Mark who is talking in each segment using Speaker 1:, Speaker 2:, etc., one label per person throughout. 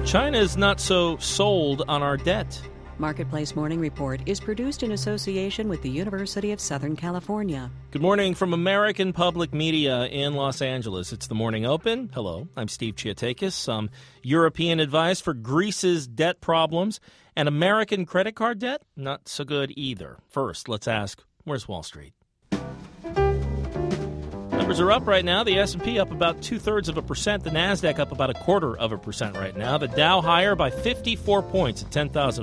Speaker 1: China is not so sold on our debt.
Speaker 2: Marketplace Morning Report is produced in association with the University of Southern California.
Speaker 1: Good morning from American Public Media in Los Angeles. It's the Morning Open. Hello, I'm Steve Chiatakis. Some European advice for Greece's debt problems and American credit card debt? Not so good either. First, let's ask, where's Wall Street? Numbers are up right now. The S&P up about 0.2%. The NASDAQ up about 0.25% right now. The Dow higher by 54 points at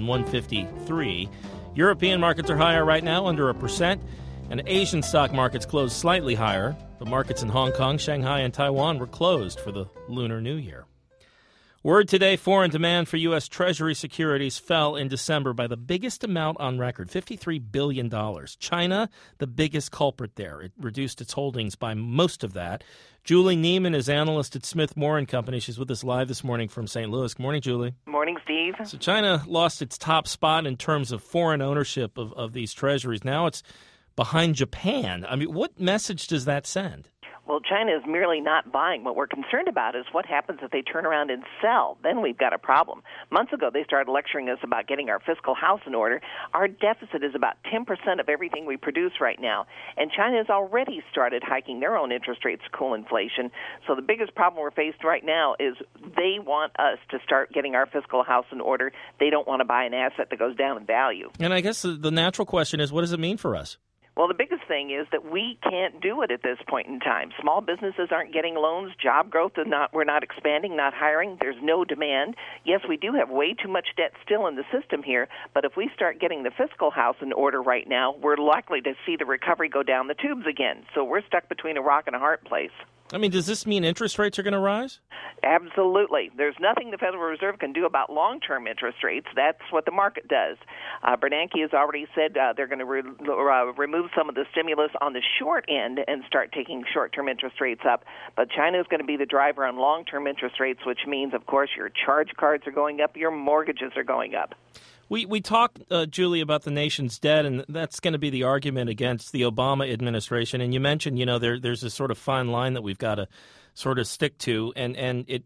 Speaker 1: 10,153. European markets are higher right now, under 1%. And Asian stock markets closed slightly higher. The markets in Hong Kong, Shanghai, and Taiwan were closed for the Lunar New Year. Word today, foreign demand for U.S. Treasury securities fell in December by the biggest amount on record, $53 billion. China, the biggest culprit there. It reduced its holdings by most of that. Julie Neiman is analyst at Smith Moore & Company. She's with us live this morning from St. Louis. Good morning, Julie.
Speaker 3: Morning, Steve.
Speaker 1: So China lost its top spot in terms of foreign ownership of these treasuries. Now it's behind Japan. I mean, what message does that send?
Speaker 3: Well, China is merely not buying. What we're concerned about is what happens if they turn around and sell. Then we've got a problem. Months ago, they started lecturing us about getting our fiscal house in order. Our deficit is about 10% of everything we produce right now. And China has already started hiking their own interest rates to cool inflation. So the biggest problem we're faced right now is they want us to start getting our fiscal house in order. They don't want to buy an asset that goes down in value.
Speaker 1: And I guess the natural question is, what does it mean for us?
Speaker 3: Well, the biggest thing is that we can't do it at this point in time. Small businesses aren't getting loans. Job growth is not. We're not expanding, not hiring. There's no demand. Yes, we do have way too much debt still in the system here, but if we start getting the fiscal house in order right now, we're likely to see the recovery go down the tubes again. So we're stuck between a rock and a hard place.
Speaker 1: I mean, does this mean interest rates are going to rise?
Speaker 3: Absolutely. There's nothing the Federal Reserve can do about long-term interest rates. That's what the market does. Bernanke has already said they're going to remove some of the stimulus on the short end and start taking short-term interest rates up. But China is going to be the driver on long-term interest rates, which means, of course, your charge cards are going up, your mortgages are going up.
Speaker 1: We talked, Julie, about the nation's debt, and that's going to be the argument against the Obama administration. And you mentioned, there's a sort of fine line that we've got to sort of stick to, and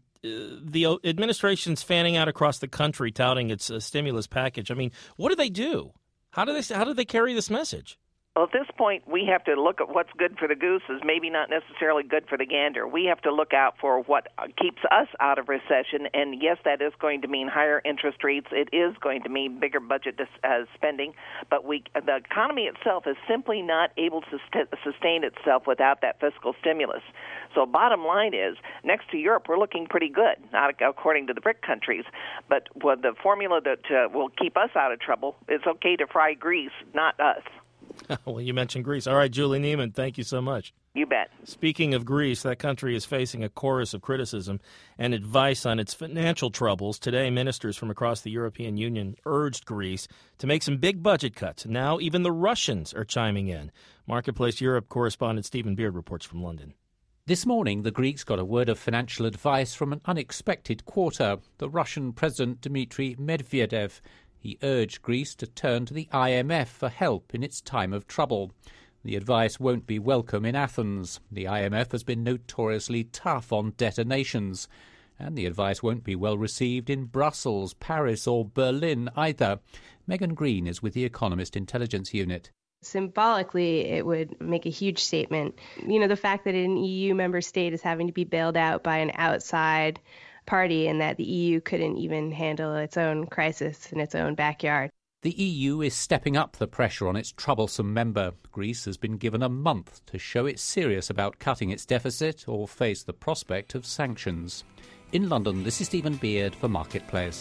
Speaker 1: the administration's fanning out across the country, touting its stimulus package. I mean, what do they do? How do they carry this message?
Speaker 3: Well, at this point, we have to look at what's good for the goose is maybe not necessarily good for the gander. We have to look out for what keeps us out of recession, and yes, that is going to mean higher interest rates. It is going to mean bigger budget spending, but the economy itself is simply not able to sustain itself without that fiscal stimulus. So bottom line is, next to Europe, we're looking pretty good, not according to the BRIC countries, but the formula that will keep us out of trouble, it's okay to fry Greece, not us.
Speaker 1: Well, you mentioned Greece. All right, Julie Neiman, thank you so much.
Speaker 3: You bet.
Speaker 1: Speaking of Greece, that country is facing a chorus of criticism and advice on its financial troubles. Today, ministers from across the European Union urged Greece to make some big budget cuts. Now, even the Russians are chiming in. Marketplace Europe correspondent Stephen Beard reports from London.
Speaker 4: This morning, the Greeks got a word of financial advice from an unexpected quarter, the Russian President Dmitry Medvedev. He urged Greece to turn to the IMF for help in its time of trouble. The advice won't be welcome in Athens. The IMF has been notoriously tough on debtor nations. And the advice won't be well received in Brussels, Paris or Berlin either. Megan Green is with the Economist Intelligence Unit.
Speaker 5: Symbolically, it would make a huge statement. The fact that an EU member state is having to be bailed out by an outside party and that the EU couldn't even handle its own crisis in its own backyard.
Speaker 4: The EU is stepping up the pressure on its troublesome member. Greece has been given a month to show it's serious about cutting its deficit or face the prospect of sanctions. In London, this is Stephen Beard for Marketplace.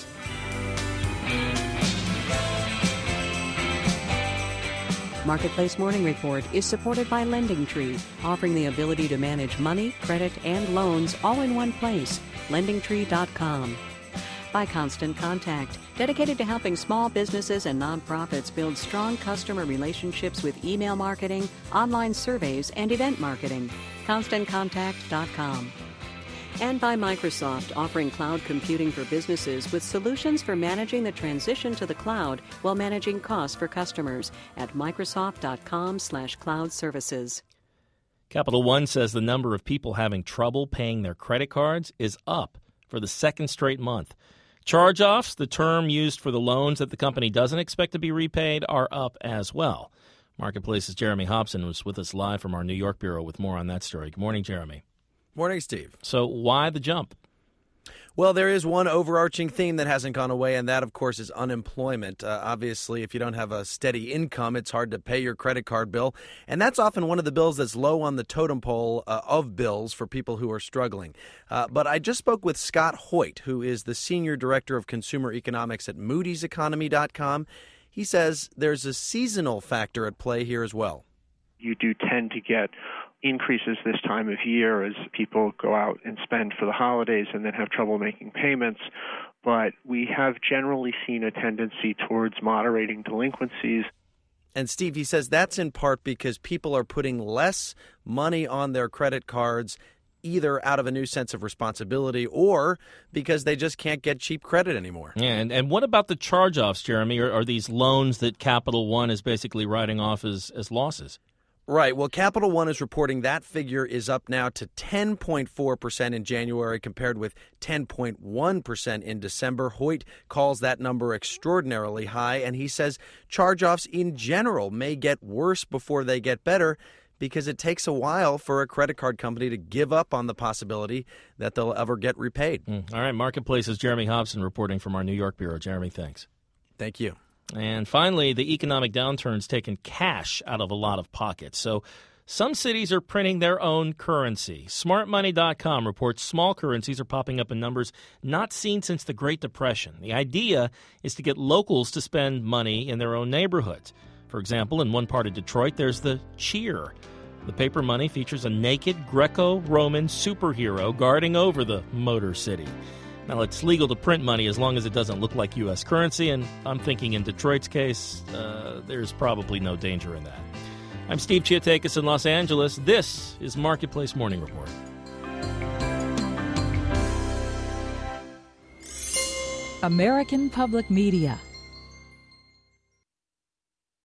Speaker 2: Marketplace Morning Report is supported by LendingTree, offering the ability to manage money, credit, and loans all in one place. LendingTree.com. By Constant Contact, dedicated to helping small businesses and nonprofits build strong customer relationships with email marketing, online surveys, and event marketing. ConstantContact.com. And by Microsoft, offering cloud computing for businesses with solutions for managing the transition to the cloud while managing costs for customers at Microsoft.com/cloud services.
Speaker 1: Capital One says the number of people having trouble paying their credit cards is up for the second straight month. Charge-offs, the term used for the loans that the company doesn't expect to be repaid, are up as well. Marketplace's Jeremy Hobson was with us live from our New York bureau with more on that story. Good morning, Jeremy.
Speaker 6: Morning, Steve.
Speaker 1: So why the jump?
Speaker 6: Well, there is one overarching theme that hasn't gone away, and that, of course, is unemployment. Obviously, if you don't have a steady income, it's hard to pay your credit card bill. And that's often one of the bills that's low on the totem pole of bills for people who are struggling. But I just spoke with Scott Hoyt, who is the Senior Director of Consumer Economics at Moody'sEconomy.com. He says there's a seasonal factor at play here as well.
Speaker 7: You do tend to get increases this time of year as people go out and spend for the holidays and then have trouble making payments. But we have generally seen a tendency towards moderating delinquencies.
Speaker 6: And Steve, he says that's in part because people are putting less money on their credit cards, either out of a new sense of responsibility or because they just can't get cheap credit anymore.
Speaker 1: Yeah, and what about the charge-offs, Jeremy? Are these loans that Capital One is basically writing off as losses?
Speaker 6: Right. Well, Capital One is reporting that figure is up now to 10.4% in January compared with 10.1% in December. Hoyt calls that number extraordinarily high, and he says charge-offs in general may get worse before they get better because it takes a while for a credit card company to give up on the possibility that they'll ever get repaid.
Speaker 1: All right. Marketplace's Jeremy Hobson reporting from our New York bureau. Jeremy, thanks.
Speaker 6: Thank you.
Speaker 1: And finally, the economic downturn's taken cash out of a lot of pockets. So some cities are printing their own currency. SmartMoney.com reports small currencies are popping up in numbers not seen since the Great Depression. The idea is to get locals to spend money in their own neighborhoods. For example, in one part of Detroit, there's the Cheer. The paper money features a naked Greco-Roman superhero guarding over the Motor City. Now, it's legal to print money as long as it doesn't look like U.S. currency, and I'm thinking in Detroit's case, there's probably no danger in that. I'm Steve Chiatakis in Los Angeles. This is Marketplace Morning Report.
Speaker 8: American Public Media